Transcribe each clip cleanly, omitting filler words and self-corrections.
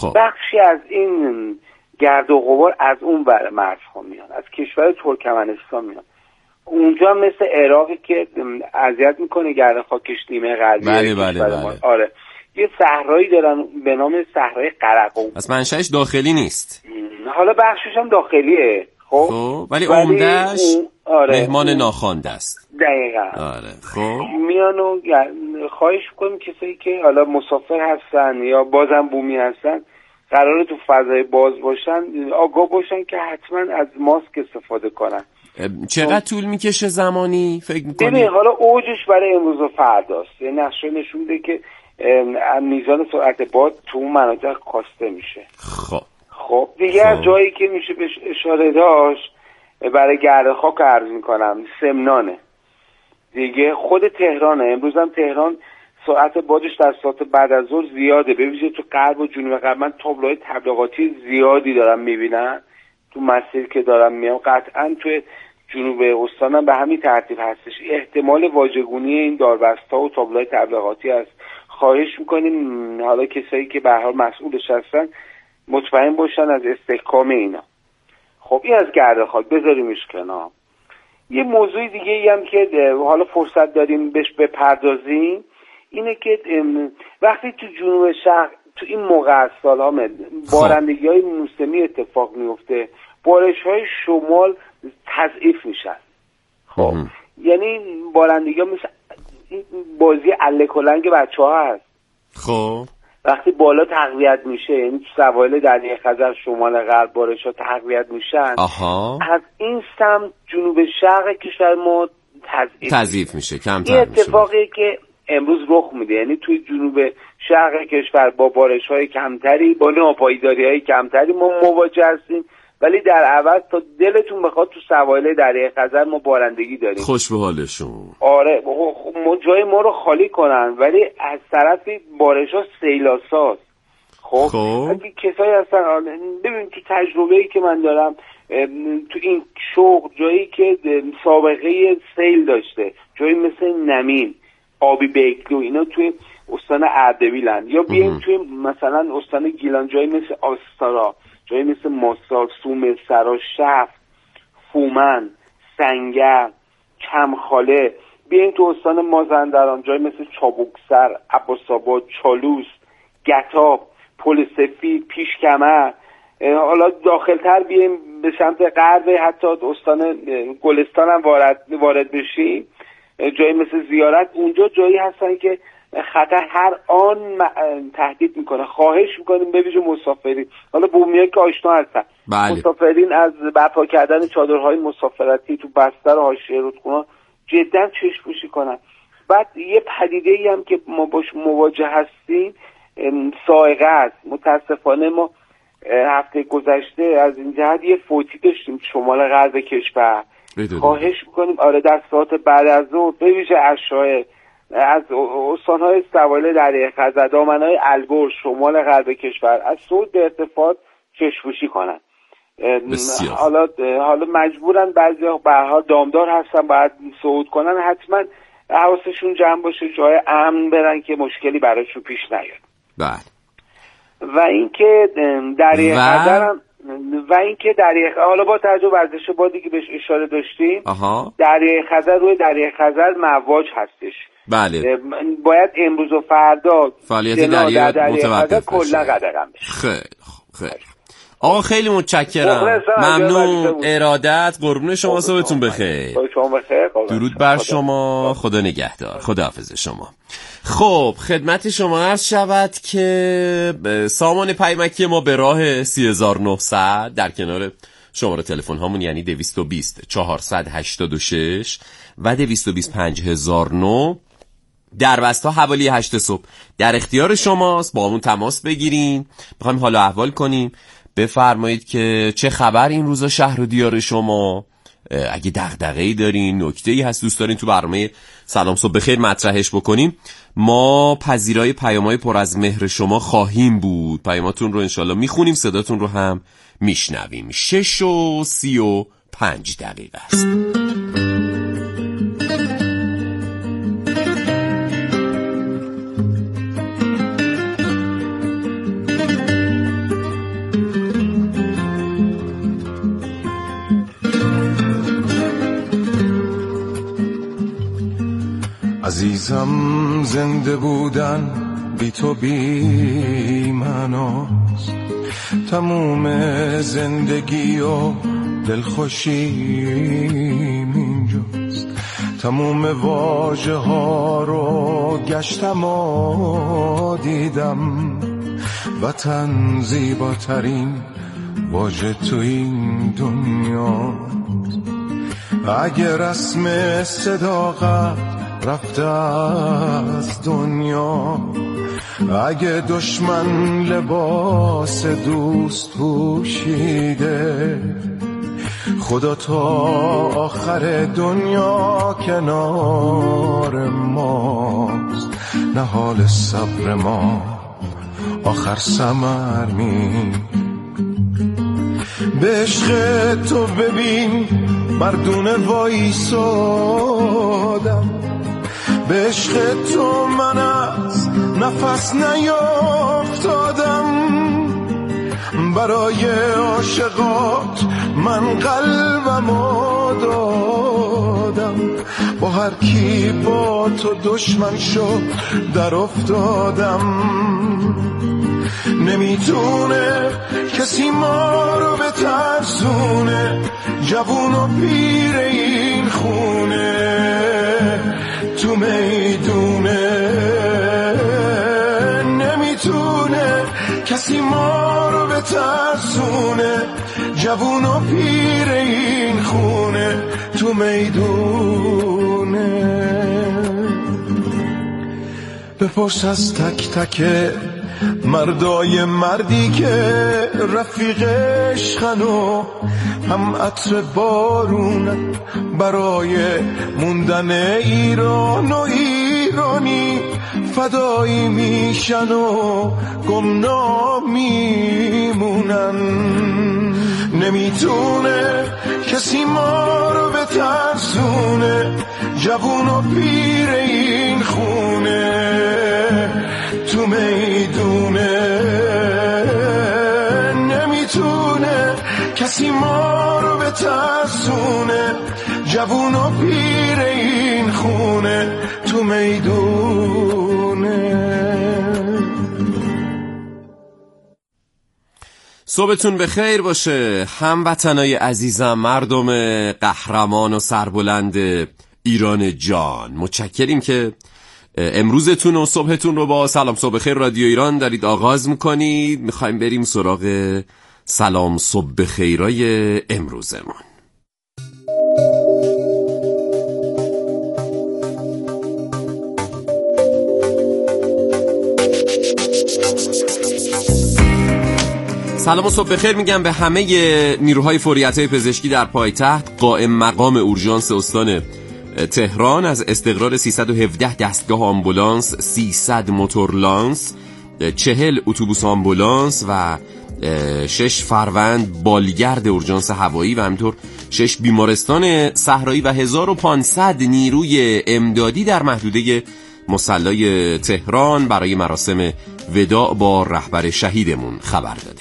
بخشی از این گرد و غبار از اون ور مرزها میان، از کشور ترکمنستان میان. اونجا مثل عراقی که اذیت میکنه گرد خاکش نیمه غربی. بله. آره، یه صحرایی دارن به نام صحرای قرقوم. از منشأش داخلی نیست. حالا بخشش هم داخلیه. خب ولی عمده‌اش مهمان آره، ناخوانده است. دقیقاً. آره. خب میان و خواهش میکنیم کسایی که حالا مسافر هستن یا بازم بومی هستن قراره تو فضای باز باشن آگاه باشن که حتما از ماسک استفاده کنن. چقدر طول میکشه زمانی فکر میکنی؟ ببین حالا اوجش برای امروز و فرداست. یه نقشه نشون میده که میزان سرعت باد تو اون مناطق کاسته میشه. خب دیگه از جایی که میشه بهش اشاره داشت برای گرد خاک عرض میکنم سمنانه دیگه. خود تهرانه. امروز هم تهران سرعت بادش در ساعت بعد از ظهر زیاده، به ویژه تو غرب و جنوب غرب. من تابلوهای تبلیغاتی زیادی دارم میبینم تو مسیر که دارم میام. قطعا تو جنوب استانم به همین ترتیب هستش. احتمال واژگونی این داربستا و تابلوهای تبلیغاتی هست. خواهش میکنیم حالا کسایی که به هر حال مسئولش هستن مطمئن باشن از استحکام اینا. خب این از گرد خاک بذاریمش کنار. یه موضوع دیگه ای هم که حالا فرصت داریم بهش بپردازیم اینه که وقتی تو جنوب شهر تو این موقع از سال ها بارندگی های موسمی اتفاق میفته، بارش های شمال تضعیف میشن. خب یعنی بارندگی ها مثل بازی اله کلنگ بچه ها هست. خب وقتی بالا تقویت میشه، یعنی تو سواحل دریای خزر شمال غرب بارش ها تقویت میشن، از این سمت جنوب شرق کشور ما تضعیف میشه، کمتر میشه. این اتفاقی که امروز رخ میده، یعنی توی جنوب شرق کشور با بارش های کمتری، با ناپایداری های کمتری ما مواجه هستیم، ولی در عوض تا دلتون بخواد تو سواحل دریای خزر ما بارندگی داریم. خوش به حالشون. آره جای ما رو خالی کنن، ولی از طرفی بارش ها سیلاساست. خب اگه کسایی هستن، ببین تو تجربه‌ای که من دارم تو این شغل، جایی که سابقه سیل داشته، جایی مثل نمین، آبی بیکلو، اینا توی استان اردبیلن، یا بیایم توی مثلا استان گیلان، جایی مثل آستارا، جایی مثل ماسال، سومه، سرا، شفت، فومن، سنگر، کمخاله. بیایم تو استان مازندران، جایی مثل چابکسر، عباس‌آباد، چالوس، گتاب، پل سفید، پیشکمر. حالا داخلتر بیایم به سمت غرب، حتی استان گلستان هم وارد بشیم، جایی مثل زیارت. اونجا جایی هستن که خطر هر آن تهدید میکنه. خواهش میکنیم به ویژه مسافرین، حالا بومیایی که آشنا هستن، مسافرین از برپا کردن چادرهای مسافرتی تو بستر و حاشیه رودخونه جدا چشم‌پوشی کنن. بعد یه پدیده‌ای هم که ما باش مواجه هستیم سائقه است. متاسفانه ما هفته گذشته از این جهت یه فوتی داشتیم شمال غرب کشور. خواهش میکنیم در ساعت بعد از ظهر به ویژه اشای از استان‌های سواحل دریای خزر، دامنه‌های البرز، شمال غرب کشور از صعود به ارتفاعات چشم‌پوشی کنن. حالا مجبورن بعضی‌ها به هر حال دامدار هستن باید صعود کنن، حتما حواسشون جمع باشه جای امن برن که مشکلی براشون پیش نیاد. بله. و اینکه دریای خزر هم حالا با توجه به ورزش بادی که بهش اشاره داشتیم، دریای خزر روی دریای خزر مواج هستش. بله. باید امروز و فردا فعالیت دریای متوقف کلا قدغن بشه. خیلی آقا خیلی متشکرم، ممنون، ارادت، قربون شما، صبحتون بخیر. درود بر شما، خدا نگهدار، خداحافظ شما. خب خدمت شما عرض شود که سامان پیمکی ما به راه 3900 در کنار شماره تلفن هامون، یعنی 220 486 و 220 5009 در بسته حوالی 8 صبح در اختیار شماست. با همون تماس بگیرین، میخوایم حالا احوال کنیم، بفرمایید که چه خبر این روزا شهر و دیار شما، اگه دغدغه‌ای دارین، نکته‌ای هست دوست دارین تو برنامه سلام صبح بخیر مطرحش بکنیم، ما پذیرای پیام‌های پر از مهر شما خواهیم بود. پیاماتون رو انشالله میخونیم، صداتون رو هم میشنویم. 6:35 است. عزیزم زنده بودن بی تو بی معناست، تموم زندگی و دلخوشیم اینجاست. تموم واژه ها رو گشتم و دیدم، وطن زیباترین واژه تو این دنیاست. اگه رسم صداقت رفته از دنیا، اگه دشمن لباس دوست پوشیده، خدا تا آخر دنیا کنار ماست. نه حال صبر ما آخر ثمر می، به عشق تو ببین مردونه وایسادم، به عشق تو من از نفس نیافتادم. برای عاشقات من قلبمو دادم، با هر کی با تو دشمن شد در افتادم. نمیتونه کسی ما رو بترسونه، جوون و پیر این خونه تو میدونه. نمیتونه کسی ما رو بترسونه، جوون و پیر این خونه تو میدونه. بپرس از تک تک مردای مردی که رفیق عشقن و هم عطر بارون برای موندن ایران و ایرانی فدایی میشن و گمنام میمونن. نمیتونه کسی ما رو بترسونه، جوون و پیر این خونه تو میدونه. نمیتونه کسی ما رو بترسونه، جوون و پیر این خونه تو میدونه. صبحتون بخیر باشه هموطنای عزیزم، مردم قهرمان و سربلند ایران جان. متشکریم که امروزتون و صبحتون رو با سلام صبح خیر رادیو ایران دارید آغاز میکنید. میخوایم بریم سراغ سلام صبح خیرای امروزمون. سلام و صبح بخیر میگم به همه نیروهای فوریت‌های پزشکی در پایتخت، قائم مقام اورژانس استان تهران، از استقرار 317 دستگاه آمبولانس، 300 موتورلانس، 40 اتوبوس آمبولانس و 6 فروند بالگرد اورژانس هوایی و همینطور 6 بیمارستان صحرایی و 1500 نیروی امدادی در محدوده مصلی تهران برای مراسم وداع با رهبر شهیدمون خبر داده.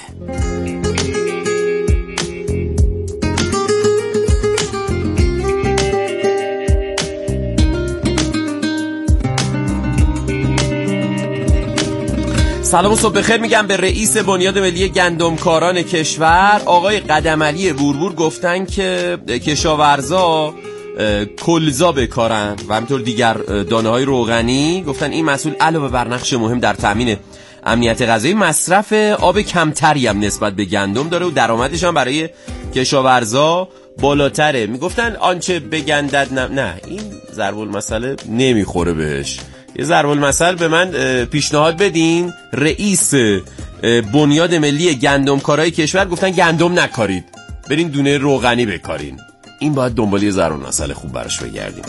سلام و صبح بخیر میگم به رئیس بنیاد ملی گندمکاران کشور آقای قدمعلی بوربور. گفتن که کشاورزا کلزا بکارن و همینطور دیگر دانه‌های روغنی. گفتن این مسئول علاوه بر نقش مهم در تامین امنیت غذایی، مصرف آب کمتری هم نسبت به گندم داره و درآمدش هم برای کشاورزا بالاتره. میگفتن آنچه بگندد نه این ضرب المثل نمیخوره بهش. یه ضرب المثل به من پیشنهاد بدین. رئیس بنیاد ملی گندمکارای کشور گفتن گندم نکارید، برین دونه روغنی بکارین. این باید دنبال یه ضرب المثل خوب براش بگردیم.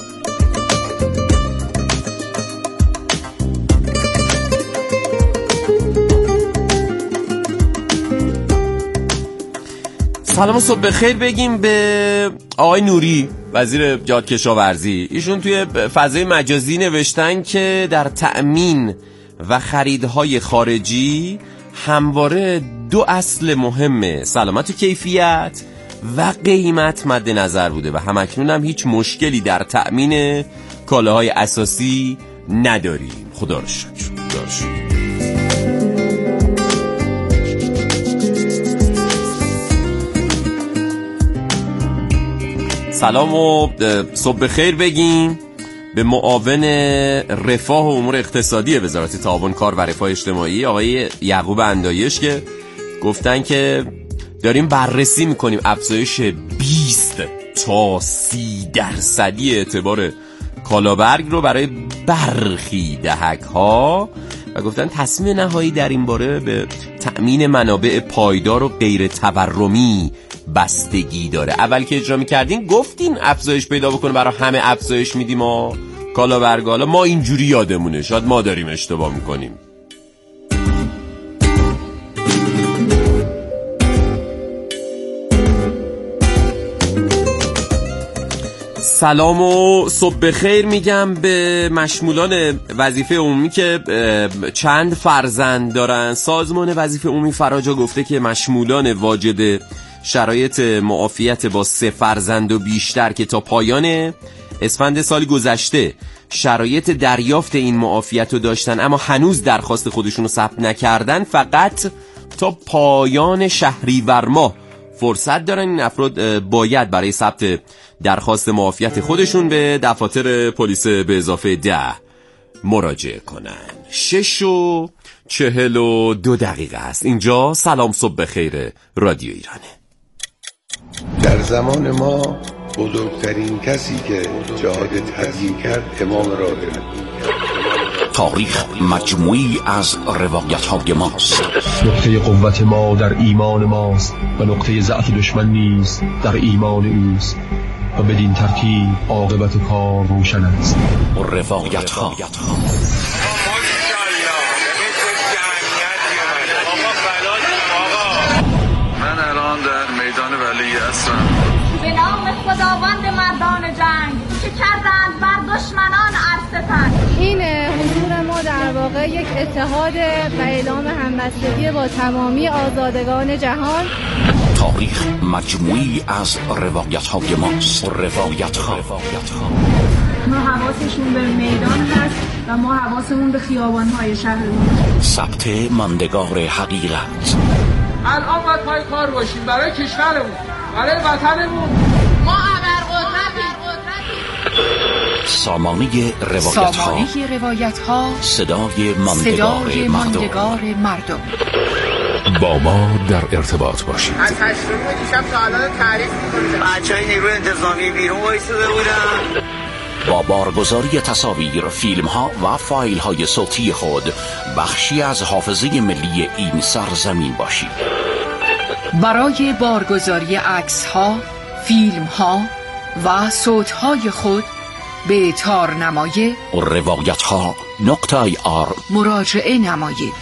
سلام و صبح بخیر بگیم به آقای نوری، وزیر جهاد کشاورزی. ایشون توی فضای مجازی نوشتن که در تأمین و خریدهای خارجی همواره دو اصل مهمه، سلامت و کیفیت و قیمت مد نظر بوده و همکنون هم هیچ مشکلی در تأمین کالاهای اساسی نداریم. خدا رو شکر. سلام و صبح بخیر بگیم به معاون رفاه و امور اقتصادی وزارت تعاون کار و رفاه اجتماعی آقای یعقوب اندایش که گفتن که داریم بررسی میکنیم افزایش 20 تا 30% اعتبار کالابرگ رو برای برخی دهک‌ها و گفتن تصمیم نهایی در این باره به تأمین منابع پایدار و غیر تورمی بستگی داره. اول که اجرا می‌کردین گفتین افزایش پیدا بکنه برای همه افزایش میدیم ما کالابرگ، حالا ما اینجوری یادمونه، شاید ما داریم اشتباه میکنیم. سلام و صبح بخیر میگم به مشمولان وظیفه عمومی که چند فرزند دارن. سازمان وظیفه عمومی فراجا گفته که مشمولان واجد شرایط معافیت با 3 فرزند و بیشتر که تا پایان اسفند سال گذشته شرایط دریافت این معافیت رو داشتن اما هنوز درخواست خودشون رو ثبت نکردن، فقط تا پایان شهریور ماه فرصت دارن. این افراد باید برای ثبت درخواست معافیت خودشون به دفاتر پلیس به اضافه 10 مراجعه کنن. 6:42 است. اینجا سلام صبح بخیر رادیو ایرانه. در زمان ما بزرگترین کسی که جهاد تبیین کرد امام راغب. تاریخ مجموعی از روایت‌های ماست. نقطه قوت ما در ایمان ماست و نقطه ضعف دشمن نیز در ایمان اوست و بدین ترتیب عاقبت کار روشن است. روایت‌ها من الان در میدان ولی عصرم. به نام خداوند مردان جنگ که کردند بر دشمنان عرصتن. این حضور ما در واقع یک اتحاد و اعلام همبستگی با تمامی آزادگان جهان. تاریخ مجموعی از روایت‌های ماست. روایت‌ها ما حواسشون به میدان هست و ما حواسمون به خیابان‌های شهرمون. ثبت ماندگار حقیقت. الان باید پای کار باشیم برای کشورمون، برای وطنمون. ما ابرقدرتیم. سامانه روایت‌ها صدای ماندگار مردم. با ما در ارتباط باشید. از 8 دیشب تا الان تعریف می‌کنیم. بچه‌های نیروی انتظامی بیرون وایساده بودن. با بارگذاری تصاویر، فیلم‌ها و فایل‌های صوتی خود بخشی از حافظه ملی این سرزمین باشید. برای بارگذاری عکس‌ها، فیلم‌ها و صوت‌های خود به تارنمای روایت‌ها.ir مراجعه نمایید.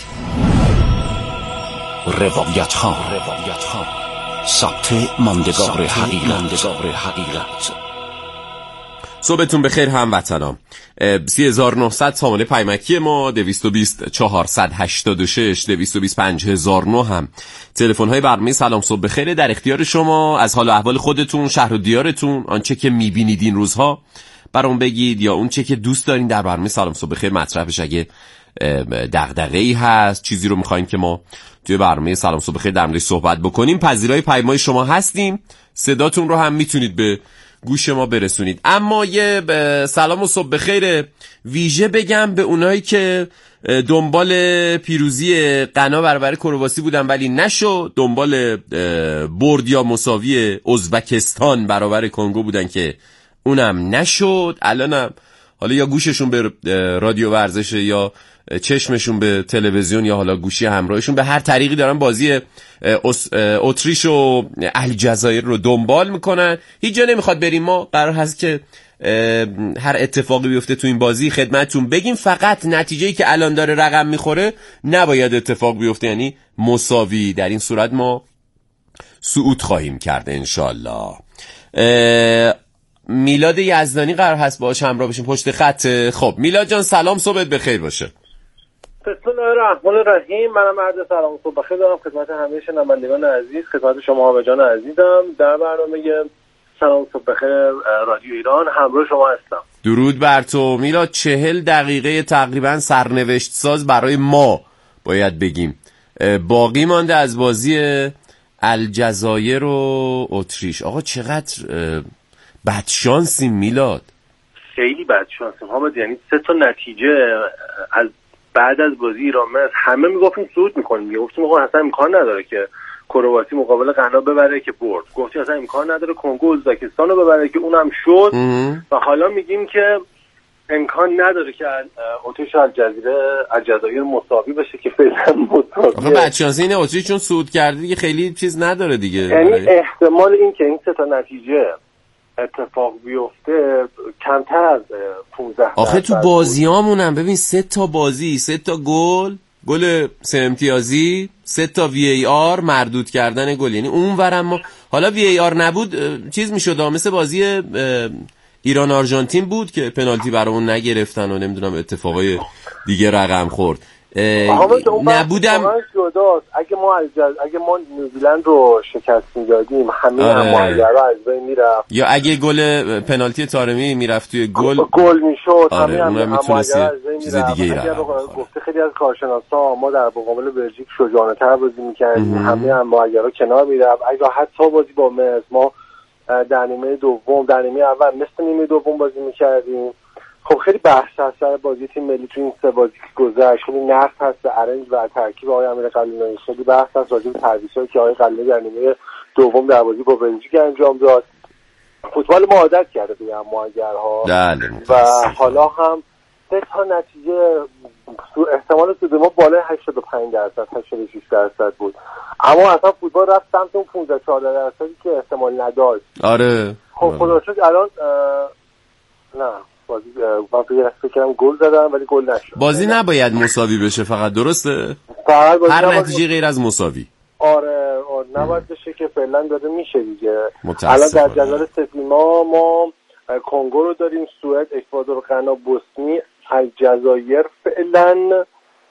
روایت‌ها ثبت ماندگار حقیقت. صبحتون بخیر هموطنان. 3900 سامانه پیمکی ما، 220 486 220 5009 هم تلفن های برنامه سلام صبح بخیر در اختیار شما. از حال و احوال خودتون، شهر و دیارتون، آنچه که میبینید این روزها برام بگید یا اون چه که دوست دارین در برنامه سلام صبح بخیر مطرح بشه. اگه دغدغه‌ای هست، چیزی رو میخواین که ما توی برنامه سلام صبح بخیر در موردش صحبت بکنیم، پذیرای پیام‌های شما هستیم. صداتون رو هم میتونید به گوش ما برسونید. اما یه سلام و صبح بخیر ویژه بگم به اونایی که دنبال پیروزی غنا برابر کرواسی بودن ولی نشد، دنبال برد یا مساوی ازبکستان برابر کنگو بودن که اونم نشد. الانم حالا یا گوششون به رادیو ورزش یا چشمشون به تلویزیون یا حالا گوشی همراهشون به هر طریقی دارن بازی اتریش و الجزایر رو دنبال میکنن. هیچ جا نمیخواد بریم، ما قرار هست که هر اتفاقی بیفته تو این بازی خدمتتون بگیم. فقط نتیجه‌ای که الان داره رقم میخوره نباید اتفاق بیفته، یعنی مساوی. در این صورت ما صعود خواهیم کرد انشالله. میلاد یزدانی قرار هست باهاش همراه بشیم پشت خط. خب میلاد جان سلام، صبحت بخیر باشه. بسم الله الرحمن الرحیم. منم عرض سلام صبح بخیر دارم خدمت همه شنوندگان عزیز، خدمت شما همه جان عزیزم. در برنامه سلام صبح بخیر رادیو ایران، همراه شما هستم. درود بر تو میلاد. 40 دقیقه تقریبا سرنوشت ساز برای ما باید بگیم باقی مانده از بازی الجزایر و اتریش. آقا چقدر بدشانسیم میلاد. خیلی بدشانسیم حامد، یعنی 3 نتیجه از بعد از بازی ایران مصر همه میگفتیم صعود میکنیم، میگفتیم آقا اصلا امکان نداره که کرواسی مقابل غنا ببره که برد، گفتیم اصلا امکان نداره کنگو ازبکستان رو ببره که اونم شد و حالا میگیم که امکان نداره که اتریش الجزایر مساوی بشه که فعلا مساویه. آخه بدشانسی اینه اتریش چون صعود کرده دیگه خیلی چیز نداره دیگه، یعنی احتمال این که این 3 نتیجه اتفاق بیفته کمتر از 15. آخه تو بازیامونم ببین 3 بازی 3 گل 3 امتیازی، 3 VAR مردود کردن گل. یعنی اونورم ما حالا VAR نبود چیز میشد مثل بازی ایران آرژانتین بود که پنالتی برامون نگرفتن و نمیدونم اتفاقای دیگه رقم خورد. نبودم اگه ما نیوزیلند رو شکست میدادیم همه هماهنگرها از بین میرفت، یا اگه گل پنالتی طارمی میرفت توی گل میشد همه هماهنگرها از بین میرفت. گفته خیلی از کارشناسا ما در مقابل بلژیک شجاعانه‌تر بازی میکردیم، همه هماهنگرها کنار میرفت. اگه حتی بازی با مصر ما در نیمه دوم در نیمه اول مثل نیمه دوم بازی میکردیم. خب خیلی بحث هست سر بازی تیم ملی تو این 3 بازی که گذشت، خیلی نقد هست به ارنج و ترکیب آقای امیر قلعه‌نویی، خیلی بحث هست راجع به تعویضایی که آقای قلعه‌نویی در نیمه دوم در بازی با بلژیک انجام داد. فوتبال ما عادت کرده به هماهنگرها و حالا هم 3 نتیجه احتمال سود ما بالای 85% 86% بود، اما اصلا فوتبال رفت سمت اون 15-14% که احتمال نداشت. آره خب خدا رو شکر الان نه بازی من فکرم گل زدم ولی گل نشد. بازی نباید مساوی بشه فقط، درسته؟ هر نتیجه غیر از مساوی. آره نباید بشه که فعلا داره میشه دیگه. الان در جدول سپیما ما کنگو رو داریم، سوئد، اکوادور، غنا، بوسنی، الجزایر فعلا.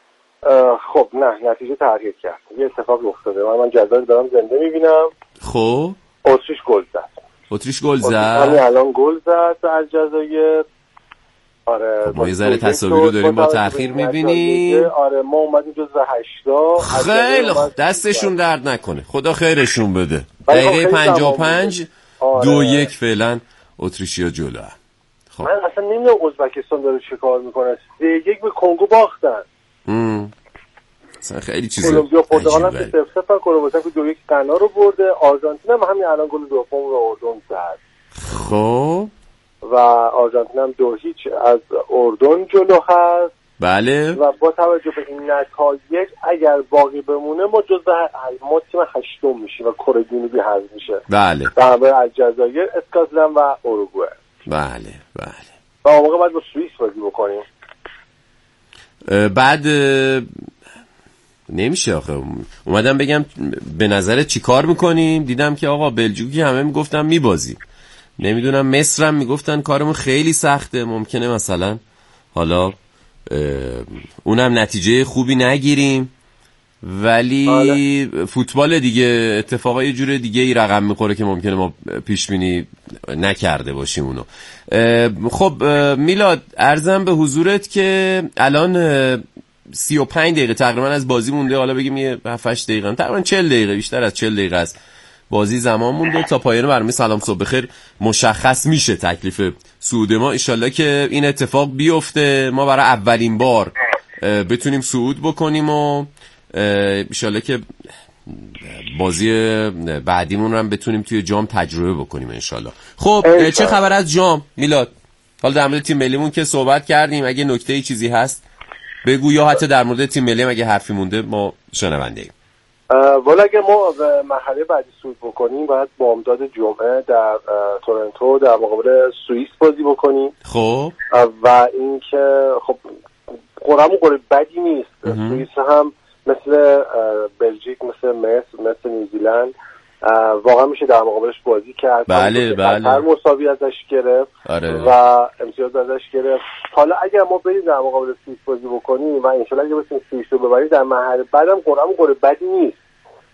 خب نه نتیجه تغییر کرد، یه اتفاق افتاده. من جدول دارم زنده میبینم. خب اتریش گل زد همین الان گل زد به الجزایر. آره ما یه ذره تصاویر رو داریم با تأخیر میبینیم. آره ما اومدیم جزو 80. خیلی خوب دستشون درد نکنه، خدا خیرشون بده. دقیقه 55 2-1 فعلا اتریشیا جلو. خب من اصلا نمیدونم ازبکستان داره چه کار میکنه. 3-1 به کنگو باختن. اصلا خیلی چیزه. کلمبیا پرتغال هم 0-0 کرواسی 2-1 غنا رو برده. آرژانتین هم همین الان گل دوم رو اردن زد. خب و آرژانتین هم 2-0 از اردن جلو هست. بله. و با توجه به این نتایج اگر باقی بمونه ما تیم 8 میشیم و کره جنوبی حذف میشه. بله. و الجزایر، اسکاتلند و اوروگوئه. بله. و اون موقع باید با سوئیس بازی بکنیم. بعد نمیشه آخه. اومدم بگم به نظرت چی کار میکنیم، دیدم که آقا بلژیکی همه میگفتن میبازیم، نمیدونم مصر هم میگفتن کارمون خیلی سخته، ممکنه مثلا حالا اونم نتیجه خوبی نگیریم، ولی فوتبال دیگه اتفاقا یه جور دیگه ای رقم میخوره که ممکنه ما پیش بینی نکرده باشیم اونو. خب میلاد عرضم به حضورت که الان 35 دقیقه تقریبا از بازی مونده، حالا بگیم یه 7-8 دقیقه تقریبا 40 دقیقه بیشتر از 40 دقیقه است بازی زمان مونده تا پایان برنامه سلام صبح بخیر مشخص میشه تکلیف صعود ما. انشالله که این اتفاق بیفته، ما برای اولین بار بتونیم صعود بکنیم و انشالله که بازی بعدیمون رو هم بتونیم توی جام تجربه بکنیم انشالله. خب چه خبر از جام میلاد؟ حالا در مورد تیم ملیمون که صحبت کردیم، اگه نکته چیزی هست بگو، یا حتی در مورد تیم ملی اگه حرفی مونده ما شنونده ایم. والا اگه ما به مرحله بعدی صعود بکنیم باید بامداد جمعه در تورنتو در مقابل سوئیس بازی بکنیم. خب و اینکه خب قرعه‌مون قرعه بدی نیست. سوئیس هم مثل بلژیک، مثل نیوزیلند واقعا میشه در مقابلش بازی کرد. بله هر مساوی ازش گرفت. آره. و امتیاز ازش گرفت. حالا اگر ما بریم در مقابل سوئیس بازی بکنیم و انشالله اگه بتونیم سوئیس رو ببریم در مرحله بعدم قرعه‌مون قرعه بدی نیست.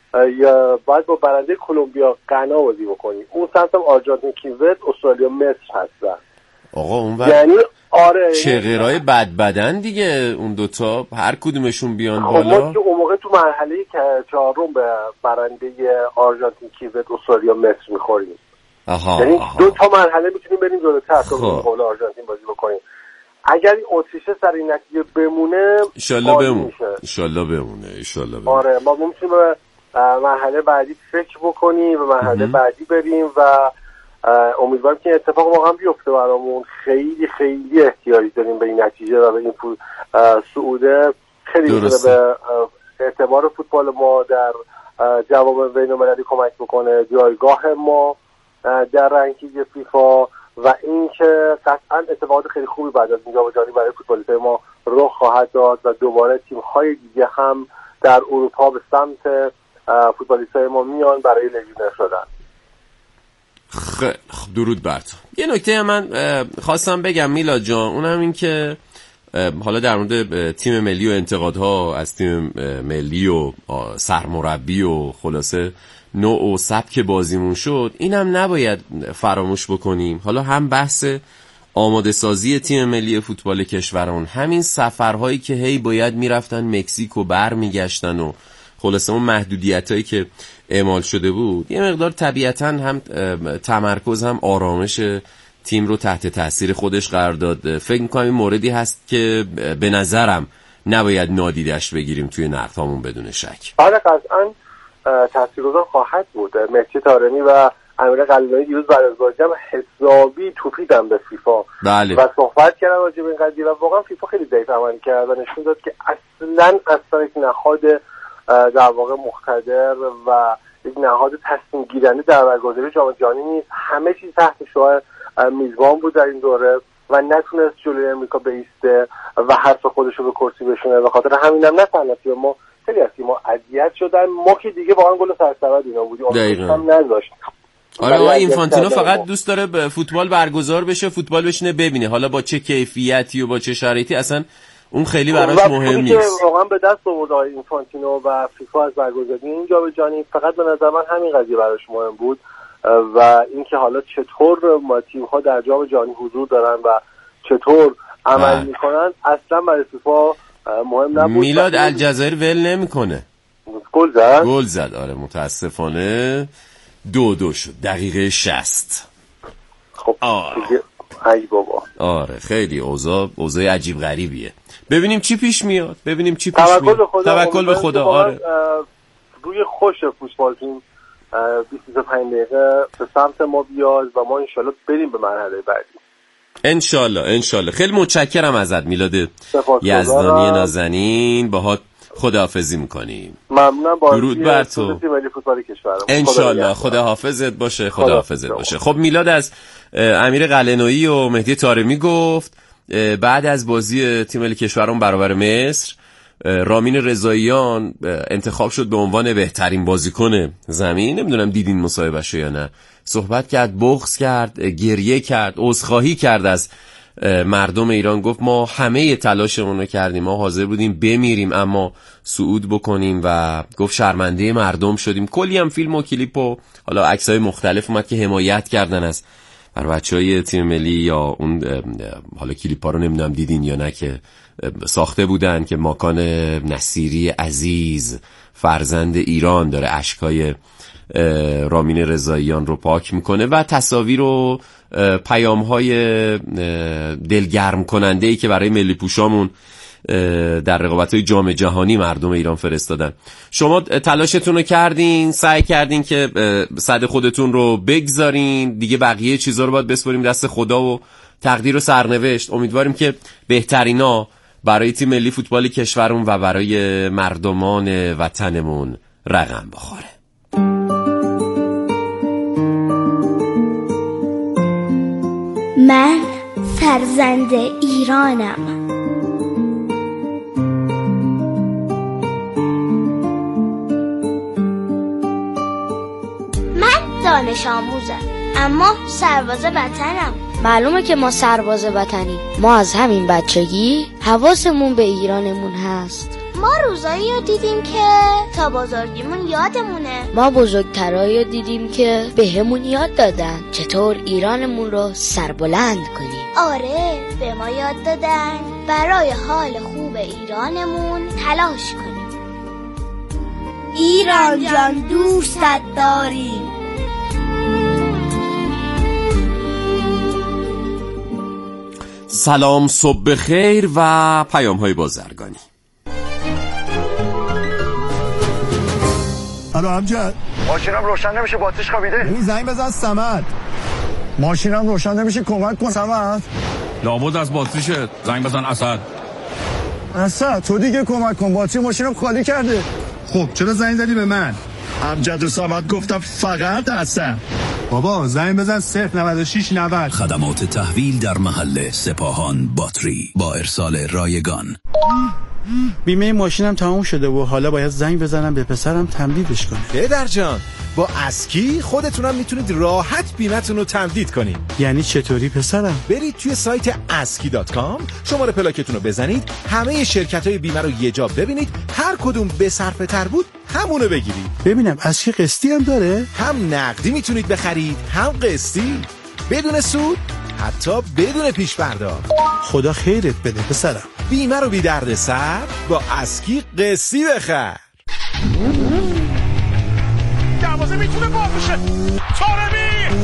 یا باید با برنده کلمبیا غنا بازی بکنی. اون سمت هم آرژانتین کیوبت، استرالیا مصر هستن. آقا اون یعنی آره چغرای بد بدن دیگه اون دوتا هر کدومشون بیان بالا. ما که اون موقع تو مرحله چهارم به برنده آرژانتین کیوبت استرالیا مصر میخوریم. یعنی 2 تا مرحله میتونیم بریم جلوتر تا مقابل آرژانتین بازی بکنیم. اگر این اتریشه سر این نتیجه بمونه انشالله بمونه. آره ما میتونیم به مرحله بعدی فکر بکنیم، به مرحله بعدی بریم و امیدوارم که اتفاق واقعا بیفته برامون. خیلی خیلی احتیاجی داریم به این نتیجه و به این صعوده. خیلی میتونه به اعتبار فوتبال ما در جواب بین‌المللی کمک بکنه، جایگاه ما در رنکینگ فیفا و اینکه قطعا اتفاقات خیلی خوبی بعد از اینجا جاری برای فوتبالیست‌های ما رخ خواهد داد و دوباره تیم‌های دیگه هم در اروپا به سمت فوتبالیست‌های ما میان برای لژیونر شدن. درود بر تو. یه نکته من خواستم بگم میلاد جان، اونم این که حالا در مورد تیم ملی و انتقادها از تیم ملی و سرمربی و خلاصه نوع و سبک بازیمون شد، اینم نباید فراموش بکنیم. حالا هم بحث آماده سازی تیم ملی فوتبال کشورمون، همین سفرهایی که هی باید میرفتن مکزیک و بر میگشتن و خلاصه اون محدودیتایی که اعمال شده بود، یه مقدار طبیعتاً هم تمرکز هم آرامش تیم رو تحت تاثیر خودش قرار داد. فکر می‌کنم این موردی هست که به نظرم نباید نادیدش بگیریم توی نقدهامون بدون شک. آره قطعاً تاثیرگذار خواهد بود. مهدی طارمی و امیر قلعه‌ای دیروز بعد از بازی هم حسابی توپیدن به فیفا و صحبت کردن راجع به این قضیه و واقعا فیفا خیلی ضعیف عمل کرد و نشون داد که اصلا یک نهاد در واقع مقتدر و یک نهاد تصمیم گیرنده در برگزاری جام جهانی نیست. همه چیز تحت شعار میزبان بود در این دوره و نتونست جلوی امریکا بایسته و حرف خودش رو به کرسی بشونه. به خاطر همینم نه تنها ما خیلی از تیم‌ها اذیت شدن. ما که دیگه واقعا گل سرسبد اینا بودیم، هم نذاشت. آره اینفانتینو فقط دوست داره به فوتبال برگزار بشه، فوتبال بشینه ببینه، حالا با چه کیفیتی و با چه شرایطی اصلا اون خیلی براش مهم نیست. واقعا به دست آورد اینفانتینو و فیفا از برگزاری این جام جهانی، فقط به نظر من همین قضیه براش مهم بود و اینکه حالا چطور تیم‌ها در جام جهانی حضور دارن و چطور عمل میکنن اصلا برای فیفا مهم نبود. میلاد الجزایر ول نمیکنه. گل زد آره متاسفانه 2-2 شد دقیقه 60. خب ای بابا آره خیلی اوضاع عجیب غریبیه. ببینیم چی پیش میاد. توکل به خدا. آره روی خوش فوتبال تیم 25 دقیقه به سمت ما بیاد و ما انشالله بریم به مرحله بعدی. انشالله. خیلی متشکرم ازت میلاد یزدانی نازنین. باهات خداحافظی میکنیم. ممنونم. درود بر تو. انشالله. خداحافظت باشه. خب میلاد از امیر قلعه‌ای و مهدی طارمی گفت. بعد از بازی تیم ملی کشورمون برابر مصر، رامین رضاییان انتخاب شد به عنوان بهترین بازیکن زمین. نمیدونم دیدین مصاحبهشو یا نه. صحبت کرد، بغض کرد، گریه کرد، عذرخواهی کرد از مردم ایران. گفت ما همه تلاشمون رو کردیم، ما حاضر بودیم بمیریم اما صعود بکنیم و گفت شرمنده مردم شدیم. کلی هم فیلم و کلیپ و حالا عکسای مختلف اومد که حمایت کردن از برای بچهای تیم ملی یا اون حالا کلیپا رو نمیدونم دیدین یا نه که ساخته بودن که ماکان نصیری عزیز فرزند ایران داره اشکای رامین رضاییان رو پاک میکنه و تصاویر و پیام‌های دلگرم کننده‌ای که برای ملی پوشامون در رقابت‌های جام جهانی مردم ایران فرستادن. شما تلاشتون رو کردین، سعی کردین که صد خودتون رو بگذارین دیگه، بقیه چیزا رو باید بسپاریم دست خدا و تقدیر و سرنوشت. امیدواریم که بهترینا برای تیم ملی فوتبال کشورمون و برای مردمان وطنمون رقم بخوره. من فرزند ایرانم. من دانش آموزم اما سرباز وطنم. معلومه که ما سرباز وطنی. ما از همین بچگی حواسمون به ایرانمون هست. ما روزایی رو دیدیم که تا بزرگیمون یادمونه. ما بزرگترایی رو دیدیم که به همون یاد دادن چطور ایرانمون رو سربلند کنیم. آره، به ما یاد دادن برای حال خوب ایرانمون تلاش کنیم. ایران جان دوستت داریم. سلام، صبح بخیر و پیام های بازرگانی. الو امجد، ماشینم روشن نمیشه، باتریش خوابیده. زنگ بزن صمد. ماشینم روشن نمیشه، کمک کن صمد. لابد از باتریشه، زنگ بزن اسد. اسد تو دیگه کمک کن، باتری ماشینم خالی کرده. خب چرا زنگ زدی به من؟ امجد و صمد گفتم فقط اسد. بابا زنگ بزن 09690. خدمات تحویل در محل سپاهان باتری با ارسال رایگان. بیمه ماشینم تموم شده و حالا باید زنگ بزنم به پسرم تمدیدش کنه. پدر جان، با اسکی خودتونم میتونید راحت بیمتون رو تمدید کنید. یعنی چطوری پسرم؟ برید توی سایت aski.com، شماره پلاکتون رو بزنید، همه شرکت‌های بیمه رو یه جا ببینید، هر کدوم به صرفه تر بود همونو بگیرید. ببینم اسکی قسطی هم داره؟ هم نقدی میتونید بخرید، هم قسطی، بدون سود، حتی بدون پیش پرداخت. خدا خیرت بده پسرم. بیمه رو بی درد سر با اسکی قسطی بخر. دروازه میتونه باز بشه. طارمی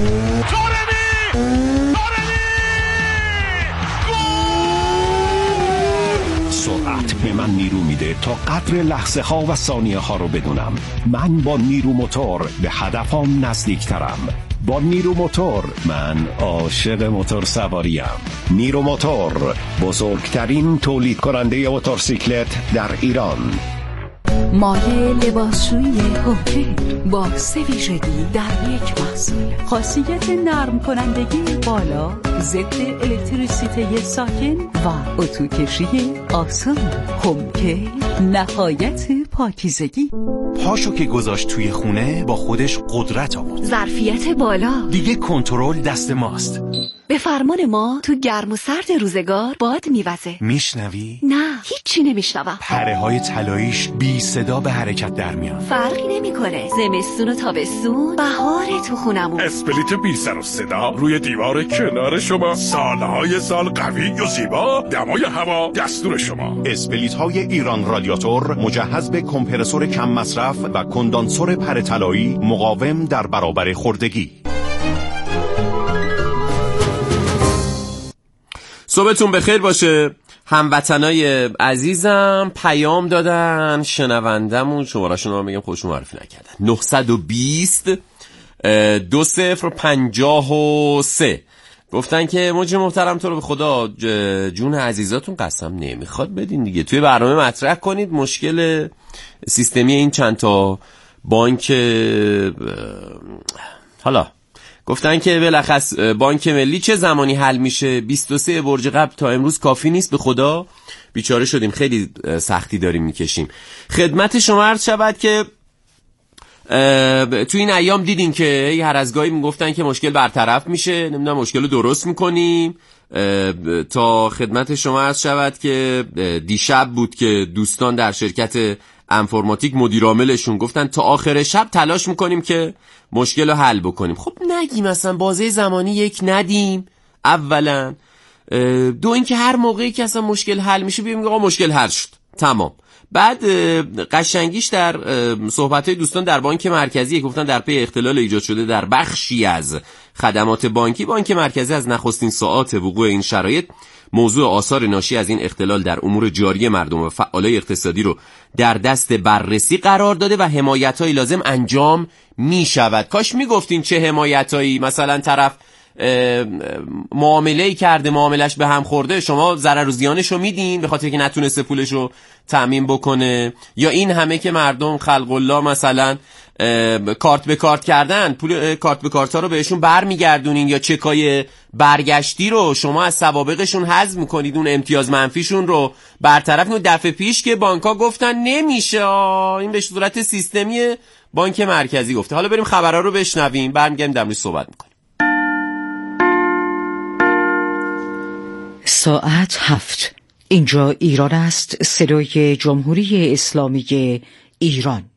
سرعت به من نیرو میده تا قدر لحظه ها و ثانیه ها رو بدونم. من با نیرو موتور به هدفم نزدیکترم. با نیرو موتور من عاشق موتور سواریم. نیرو موتور، بزرگترین تولید کننده موتورسیکلت در ایران. مایه لباسشویی هوکی با 3 ویژگی در یک محصول. خاصیت نرم کنندگی بالا، ضد الکتریسیته ساکن و اتوکشی آسان. هوکی نهایت پاکیزگی. پاشو که گذاشت توی خونه با خودش قدرت آورد. ظرفیت بالا، دیگه کنترل دست ماست. به فرمان ما تو گرم و سرد روزگار باد میوزه. میشنوی؟ نه، هیچی نمیشنوم. پره های طلاییش بی صدا به حرکت در میان. فرقی نمیکنه، زمستون و تابستون، بهار تو خونمون. اسپلیت بی سر و صدا روی دیوار کنار شما، سالهای سال قوی و زیبا، دمای هوا دستور شما. اسپلیت های ایران رادیاتور مجهز به کمپرسور کم مصرف و کندانسور پره طلایی مقاوم در برابر خوردگی. صبحتون بخیر باشه. هموطنای عزیزم پیام دادن، شنوندمون شماره‌شون رو میگم، خودشون معرفی نکردن. 920 2053 گفتن که موج محترم تو رو به خدا جون عزیزاتون قسم نمیخواد بدین دیگه، توی برنامه مطرح کنید مشکل سیستمی این چند تا بانک. حالا گفتن که بالاخص بانک ملی چه زمانی حل میشه؟ 23 برج قبل تا امروز کافی نیست؟ به خدا بیچاره شدیم، خیلی سختی داریم میکشیم. خدمت شما عرض شود که تو این ایام دیدین که هر از گاهی میگفتن که مشکل برطرف میشه، نمیدونم مشکل رو درست میکنیم. تا خدمت شما عرض شود که دیشب بود که دوستان در شرکت انفرماتیک مدیر عاملشون گفتن تا آخر شب تلاش میکنیم که مشکل رو حل بکنیم. خب نگیم اصلا بازه زمانی یک ندیم اولا، دو اینکه هر موقعی که اصلا مشکل حل میشه بگیم آقا مشکل حل شد تمام. بعد قشنگیش در صحبت‌های دوستان در بانک مرکزی گفتن در پی اختلال ایجاد شده در بخشی از خدمات بانکی، بانک مرکزی از نخستین ساعات وقوع این شرایط موضوع آثار ناشی از این اختلال در امور جاری مردم و فعالای اقتصادی رو در دست بررسی قرار داده و حمایت‌های لازم انجام می‌شود. کاش میگفتین چه حمایت‌هایی، مثلا طرف معامله‌ای کرده، معاملش به هم خورده، شما ضرر و زیانشو میدین به خاطر که نتونسته پولشو تامین بکنه، یا این همه که مردم خلق الله مثلا کارت به کارت کردن، پول کارت به کارت ها رو بهشون برمیگردونین، یا چکای برگشتی رو شما از سوابقشون حذف میکنید، اون امتیاز منفیشون رو برطرف کنید. دفعه پیش که بانک‌ها گفتن نمیشه، این به صورت سیستمی بانک مرکزی گفته. حالا بریم خبرها رو بشنویم، برمیگردیم در موردش صحبت میکنیم. ساعت 7. اینجا ایران است، صدای جمهوری اسلامی ایران.